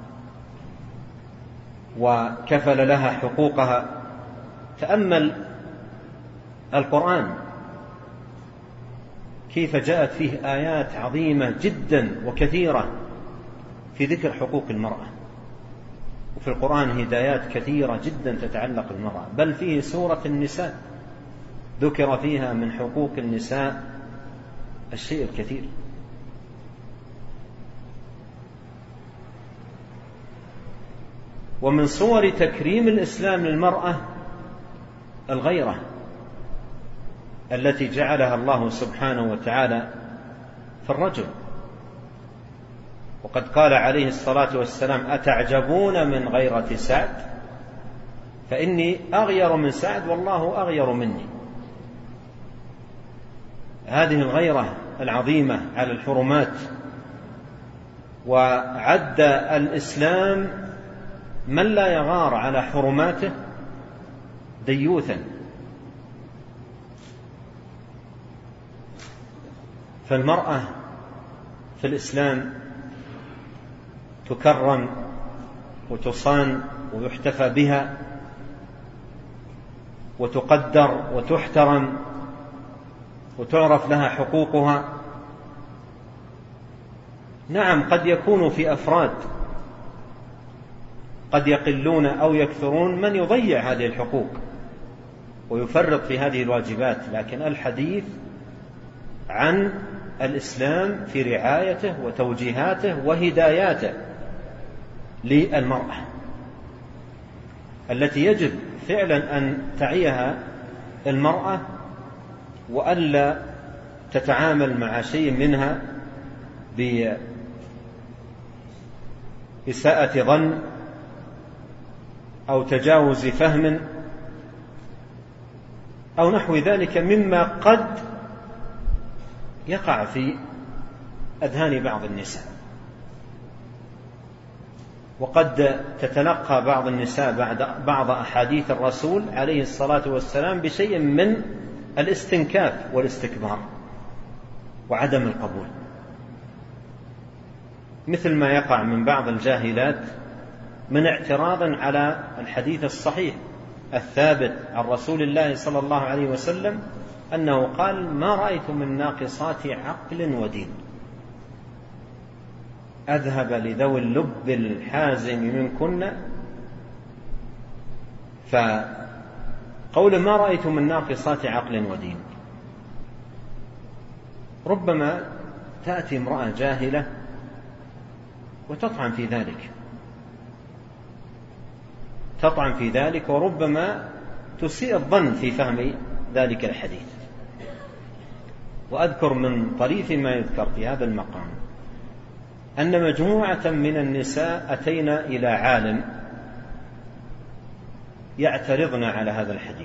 وكفل لها حقوقها. تأمل القرآن كيف جاءت فيه آيات عظيمة جدا وكثيرة في ذكر حقوق المرأة، وفي القرآن هدايات كثيرة جدا تتعلق بالمرأة، بل فيه سورة النساء ذكر فيها من حقوق النساء الشيء الكثير. ومن صور تكريم الإسلام للمرأة الغيرة التي جعلها الله سبحانه وتعالى في الرجل. وقد قال عليه الصلاة والسلام: أتعجبون من غيرة سعد فإني أغير من سعد والله أغير مني. هذه الغيرة العظيمة على الحرمات. وعد الإسلام من لا يغار على حرماته ديوثا. فالمرأة في الإسلام تكرم وتصان ويحتفى بها وتقدر وتحترم وتعرف لها حقوقها. نعم، قد يكون في أفراد قد يقلون أو يكثرون من يضيع هذه الحقوق ويفرط في هذه الواجبات، لكن الحديث عن الإسلام في رعايته وتوجيهاته وهداياته للمرأة التي يجب فعلا أن تعيها المرأة وألا تتعامل مع شيء منها بإساءة ظن أو تجاوز فهم أو نحو ذلك مما قد يقع في أذهان بعض النساء. وقد تتلقى بعض النساء بعض أحاديث الرسول عليه الصلاة والسلام بشيء من الاستنكاف والاستكبار وعدم القبول، مثل ما يقع من بعض الجاهلات من اعتراض على الحديث الصحيح الثابت عن رسول الله صلى الله عليه وسلم أنه قال: ما رأيت من ناقصات عقل ودين أذهب لذوي اللب الحازم منكن. فقول ما رأيت من ناقصات عقل ودين، ربما تأتي امرأة جاهلة وتطعن في ذلك وربما تسيء الظن في فهم ذلك الحديث. وأذكر من طريف ما يذكر في هذا المقام أن مجموعة من النساء أتينا إلى عالم يعترضن على هذا الحديث،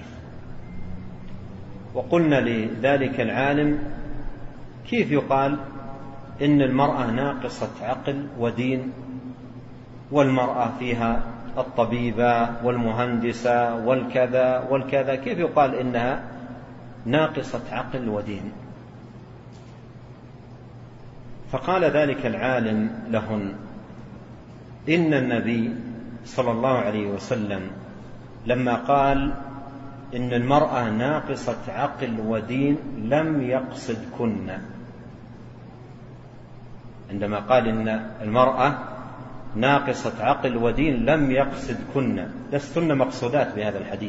وقلنا لذلك العالم: كيف يقال إن المرأة ناقصة عقل ودين والمرأة فيها الطبيبة والمهندسة والكذا والكذا، كيف يقال إنها ناقصة عقل ودين؟ فقال ذلك العالم لهن: إن النبي صلى الله عليه وسلم لما قال إن المرأة ناقصة عقل ودين لم يقصد كن. عندما قال إن المرأة ناقصة عقل ودين لم يقصد كن، لستن مقصودات بهذا الحديث،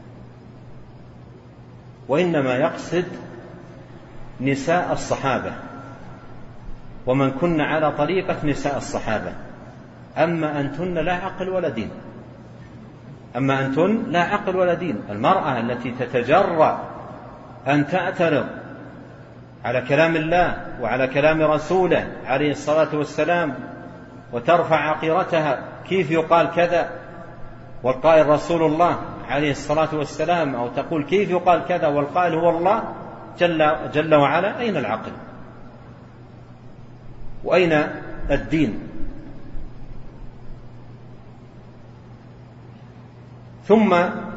وإنما يقصد نساء الصحابة ومن كن على طريقة نساء الصحابة، أما أنتن لا عقل ولا دين. أما أنتن لا عقل ولا دين. المرأة التي تتجرأ أن تعترض على كلام الله وعلى كلام رسوله عليه الصلاة والسلام وترفع عقيرتها، كيف يقال كذا والقائل رسول الله عليه الصلاة والسلام، أو تقول كيف يقال كذا والقائل هو الله جل وعلا، أين العقل وأين الدين؟ ثم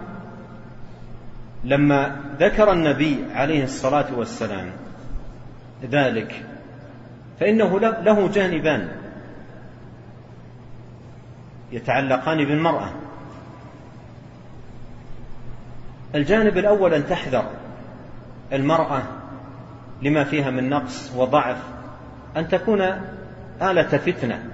لما ذكر النبي عليه الصلاة والسلام ذلك فإنه له جانبان يتعلقان بالمرأة. الجانب الأول أن تحذر المرأة لما فيها من نقص وضعف أن تكون آلة فتنة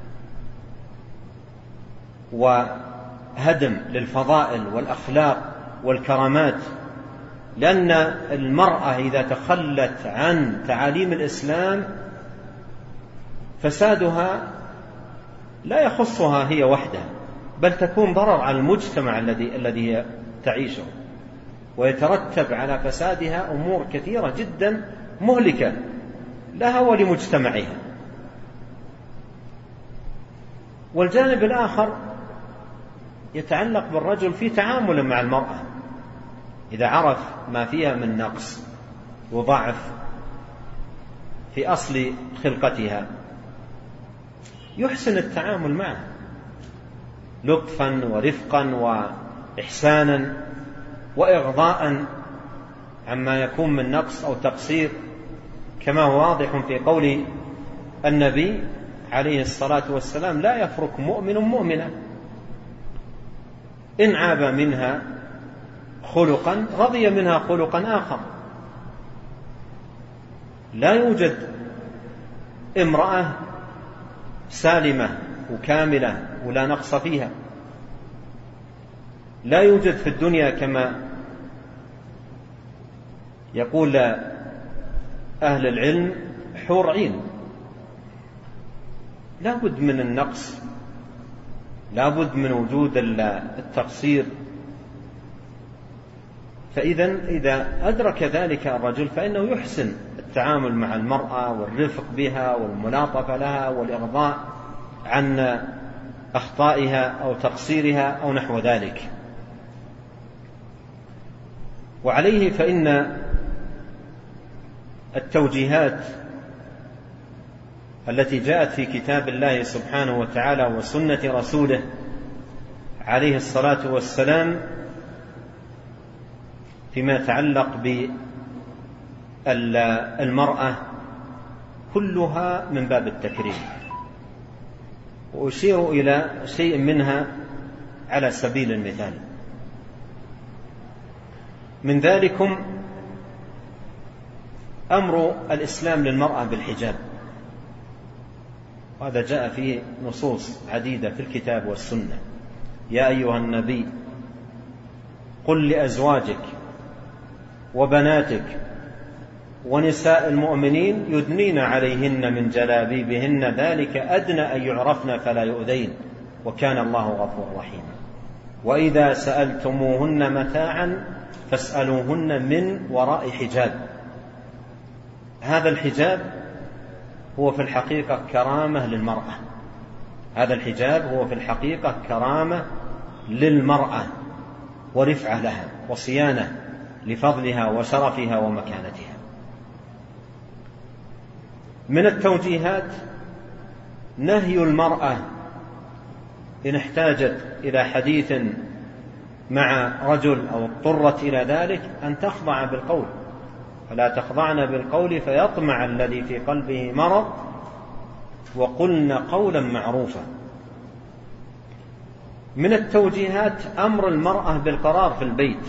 وهدم للفضائل والأخلاق والكرامات، لأن المرأة إذا تخلت عن تعاليم الإسلام فسادها لا يخصها هي وحدها، بل تكون ضرر على المجتمع الذي هي تعيشه، ويترتب على فسادها أمور كثيرة جدا مهلكة لها ولمجتمعها. والجانب الآخر يتعلق بالرجل في تعامله مع المرأة، إذا عرف ما فيها من نقص وضعف في أصل خلقتها يحسن التعامل معها لطفا ورفقا وإحسانا وإغضاء عما يكون من نقص أو تقصير، كما هو واضح في قول النبي عليه الصلاة والسلام: لا يفرق مؤمن مؤمنا إن عاب منها خلقا رضي منها خلقا آخر. لا يوجد امرأة سالمة وكاملة ولا نقص فيها، لا يوجد في الدنيا كما يقول أهل العلم حور عين، لا بد من النقص، لا بد من وجود التقصير. إذا أدرك ذلك الرجل فإنه يحسن التعامل مع المرأة والرفق بها والملاطفة لها والإغضاء عن أخطائها أو تقصيرها أو نحو ذلك. وعليه فإن التوجيهات التي جاءت في كتاب الله سبحانه وتعالى وسنة رسوله عليه الصلاة والسلام فيما يتعلق بالمرأة كلها من باب التكريم، وأشير إلى شيء منها على سبيل المثال. من ذلكم أمر الإسلام للمرأة بالحجاب، وهذا جاء فيه نصوص عديدة في الكتاب والسنة: يا أيها النبي قل لأزواجك وبناتك ونساء المؤمنين يدنين عليهن من جلابيبهن ذلك أدنى أن يعرفن فلا يؤذين وكان الله غفورا رحيما. وإذا سألتموهن متاعا فاسألوهن من وراء حجاب. هذا الحجاب هو في الحقيقة كرامة للمرأة، هذا الحجاب هو في الحقيقة كرامة للمرأة ورفعة لها وصيانة لفضلها وشرفها ومكانتها. من التوجيهات نهي المرأة إن احتاجت إلى حديث مع رجل أو اضطرت إلى ذلك أن تخضع بالقول، فلا تخضعن بالقول فيطمع الذي في قلبه مرض وقلن قولا معروفا. من التوجيهات أمر المرأة بالقرار في البيت،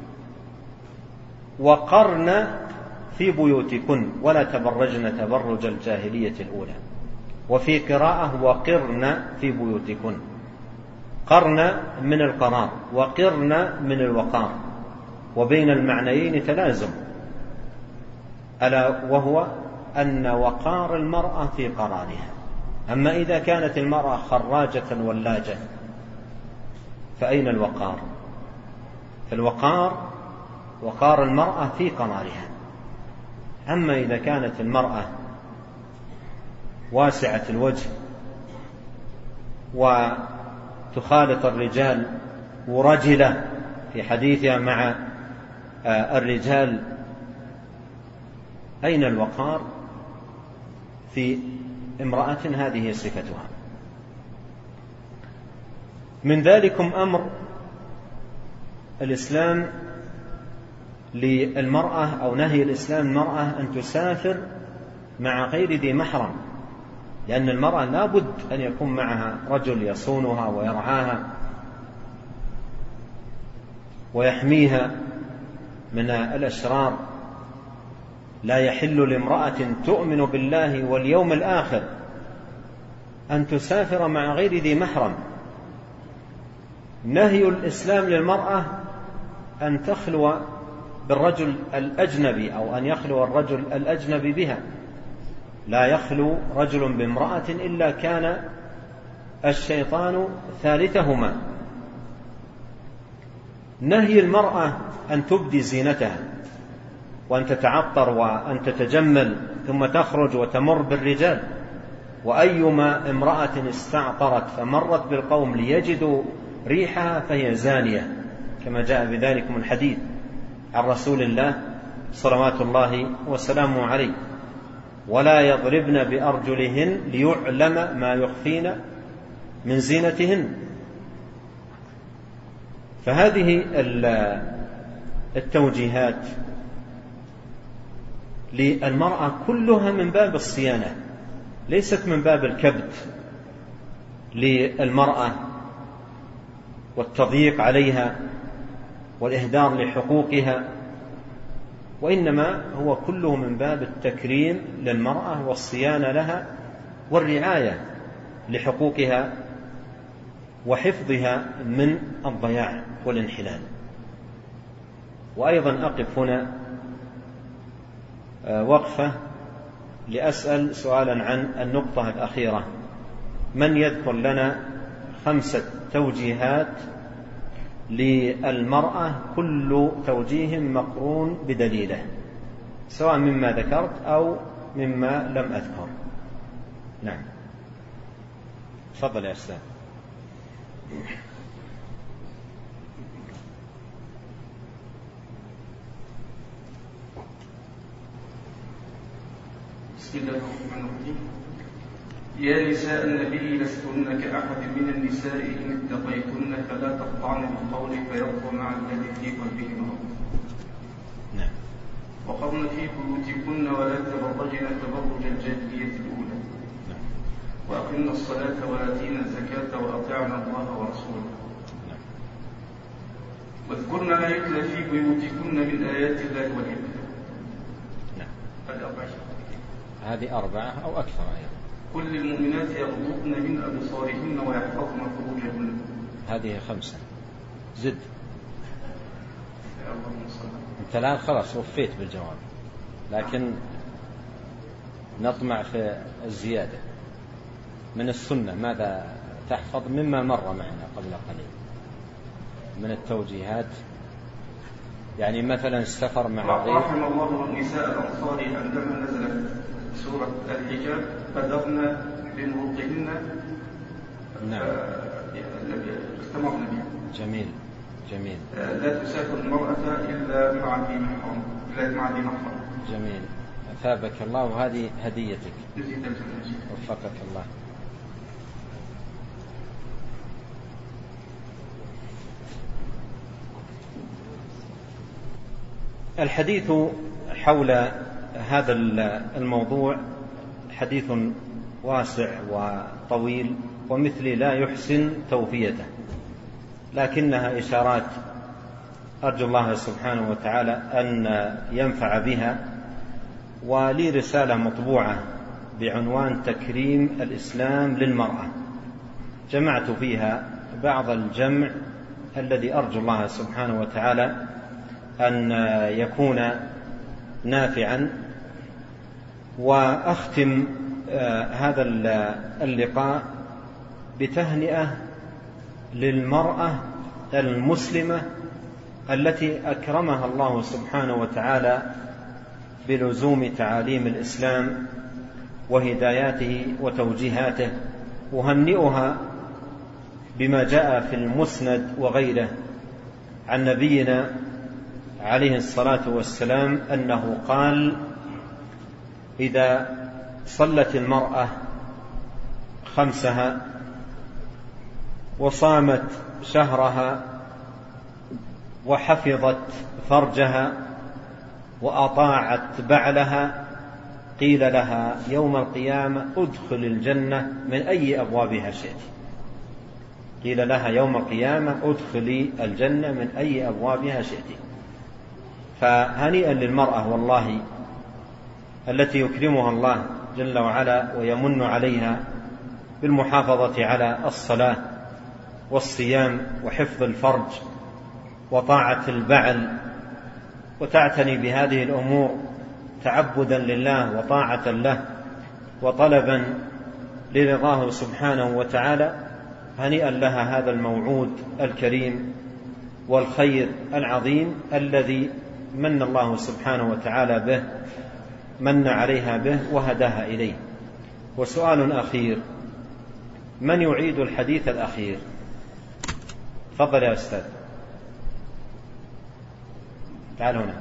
وقرن في بيوتكن ولا تبرجن تبرج الجاهلية الأولى. وفي قراءة وقرن في بيوتكن، قرن من القرار وقرن من الوقار، وبين المعنيين تلازم، ألا وهو أن وقار المرأة في قرارها. أما إذا كانت المرأة خراجة ولاجة فأين الوقار؟ فالوقار وقار المرأة في قمارها. أما إذا كانت المرأة واسعة الوجه وتخالط الرجال ورجلة في حديثها مع الرجال، أين الوقار في امرأة هذه صفتها؟ من ذلكم أمر الإسلام للمرأة أو نهي الإسلام المرأة أن تسافر مع غير ذي محرم، لأن المرأة لا بد أن يكون معها رجل يصونها ويرعاها ويحميها من الأشرار. لا يحل لامرأة تؤمن بالله واليوم الآخر أن تسافر مع غير ذي محرم. نهي الإسلام للمرأة أن تخلو بالرجل الأجنبي أو أن يخلو الرجل الأجنبي بها. لا يخلو رجل بامرأة إلا كان الشيطان ثالثهما. نهي المرأة أن تبدي زينتها وأن تتعطر وأن تتجمل ثم تخرج وتمر بالرجال. وأيما امرأة استعطرت فمرت بالقوم ليجدوا ريحها فهي زانية، كما جاء بذلك من الحديث عن رسول الله صلوات الله وسلامه عليه. ولا يضربن بأرجلهن ليعلم ما يخفين من زينتهن. فهذه التوجيهات للمرأة كلها من باب الصيانة، ليست من باب الكبت للمرأة والتضييق عليها والإهدار لحقوقها، وإنما هو كله من باب التكريم للمرأة والصيانة لها والرعاية لحقوقها وحفظها من الضياع والانحلال. وأيضا أقف هنا وقفة لأسأل سؤالا عن النقطة الأخيرة. من يذكر لنا 5 توجيهات للمرأة كل توجيه مقرون بدليله، سواء مما ذكرت أو مما لم أذكر؟ نعم، تفضل يا أستاذ. بسم الله الرحمن الرحيم. يا نساء النبي لستن كأحد من النساء إن اتقيتن فلا تخضعن بالقول فيطغى مع الذي في قلبه مرض. نعم. وقرن في بيوتكن ولا تبرجن تبرج الجاهلية الأولى. نعم. وأقمن الصلاة وآتينا الزكاة وأطعنا الله ورسوله. نعم. واذكرن ما يتلى في بيوتكن من آيات الله والحكمة. نعم. هذه 4 أو أكثر أيضا. كل المؤمنات يغضضن من أبصارهن ويحفظن فروجهن. هذه 5. زد. أنت الآن خلاص وفيت بالجواب، لكن نطمع في الزيادة من السنة. ماذا تحفظ مما مر معنا قبل قليل من التوجيهات؟ يعني مثلا السفر مع غير. رحم الله النساء الأنصار عندما نزلت سورة الحجاب بدرن بمروطهن. نعم. استمرنا بها. جميل جميل. لا تسافر المرأة إلا مع ذي محرم. جميل، أثابك الله، وهذه هديتك. وفقك الله. الحديث حول هذا الموضوع حديث واسع وطويل، ومثلي لا يحسن توفيته، لكنها إشارات أرجو الله سبحانه وتعالى أن ينفع بها. ولي رسالة مطبوعة بعنوان تكريم الإسلام للمرأة، جمعت فيها بعض الجمع الذي أرجو الله سبحانه وتعالى أن يكون نافعا. وأختم هذا اللقاء بتهنئة للمرأة المسلمة التي أكرمها الله سبحانه وتعالى بلزوم تعاليم الإسلام وهداياته وتوجيهاته. أهنئها بما جاء في المسند وغيره عن نبينا عليه الصلاة والسلام أنه قال: إذا صلت المرأة خمسها وصامت شهرها وحفظت فرجها وأطاعت بعلها قيل لها يوم القيامة ادخل الجنة من أي أبوابها شئت. قيل لها يوم القيامة ادخلي الجنة من أي أبوابها شئت. فهنيئا للمرأة والله التي يكرمها الله جل وعلا ويمن عليها بالمحافظة على الصلاة والصيام وحفظ الفرج وطاعة البعل، وتعتني بهذه الأمور تعبدا لله وطاعة له وطلبا لرضاه سبحانه وتعالى. هنيئا لها هذا الموعود الكريم والخير العظيم الذي من الله سبحانه وتعالى به، من عليها به وهداها إليه. وسؤال أخير: من يعيد الحديث الأخير؟ تفضل يا أستاذ، تعال هنا.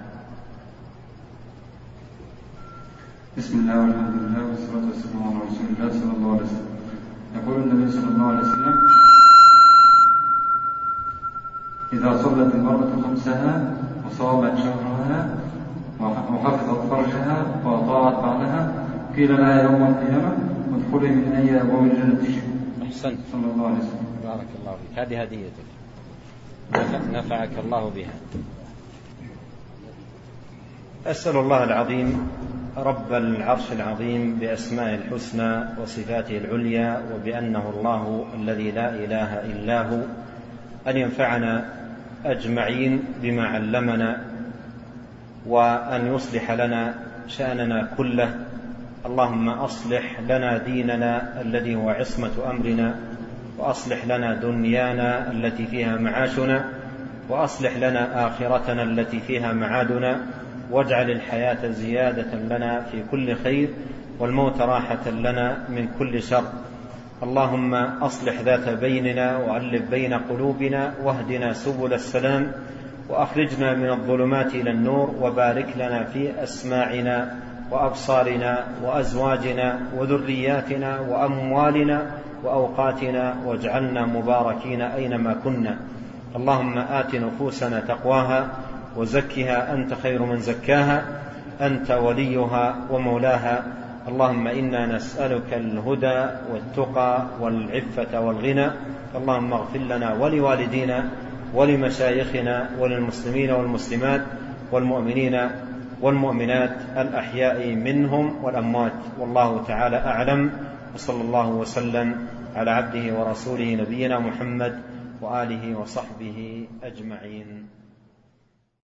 بسم الله والحمد لله والصلاة والسلام على رسول الله صلى الله عليه وسلم. يقول النبي صلى الله عليه وسلم: إذا صلت المرأة خمسها وصامت شهرها وحفظت فرجها وأطاعت بعلها قيل لها يوم القيامة ادخلي من أي أبواب الجنة شئت. أحسنت، صلى الله عليه وسلم. بارك الله فيك، هذه هديتك نفعك الله بها. أسأل الله العظيم رب العرش العظيم بأسماء الحسنى وصفاته العليا وبأنه الله الذي لا إله إلا هو أن ينفعنا أجمعين بما علمنا، وأن يصلح لنا شأننا كله. اللهم أصلح لنا ديننا الذي هو عصمة أمرنا، وأصلح لنا دنيانا التي فيها معاشنا، وأصلح لنا آخرتنا التي فيها معادنا، واجعل الحياة زيادة لنا في كل خير والموت راحة لنا من كل شر. اللهم أصلح ذات بيننا وألف بين قلوبنا واهدنا سبل السلام وأخرجنا من الظلمات إلى النور، وبارك لنا في أسماعنا وأبصارنا وأزواجنا وذرياتنا وأموالنا وأوقاتنا، واجعلنا مباركين أينما كنا. اللهم آت نفوسنا تقواها وزكها أنت خير من زكاها، أنت وليها ومولاها. اللهم إنا نسألك الهدى والتقى والعفة والغنى. اللهم اغفر لنا ولوالدينا ولمشايخنا وللمسلمين والمسلمات والمؤمنين والمؤمنات الأحياء منهم والأموات. والله تعالى أعلم، وصلى الله وسلم على عبده ورسوله نبينا محمد وآله وصحبه أجمعين.